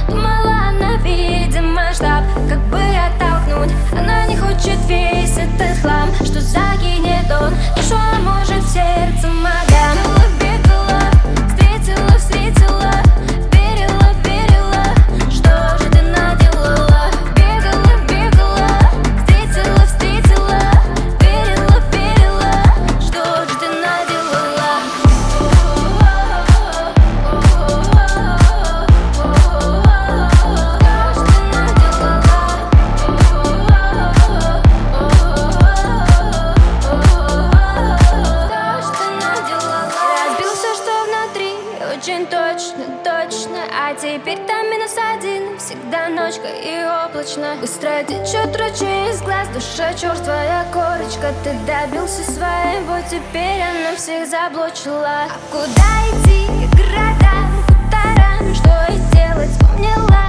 Думала, она видит масштаб, как бы оттолкнуть. Она не хочет весь этот хлам, что закинет он. Душу, а может, в сердце мага. Бегала, встретила, встретила, верила, верила. Что же ты наделала? Бегала, бегала, встретила, встретила, верила, верила. Что же ты наделала? Очень точно, точно. А теперь там -1. Всегда ночка и облачно. Быстро течет ручей из глаз. Душа черствая корочка. Ты добился своего, теперь она всех заблочила. А куда идти? Города, хутора. Что и делать? Вспомнила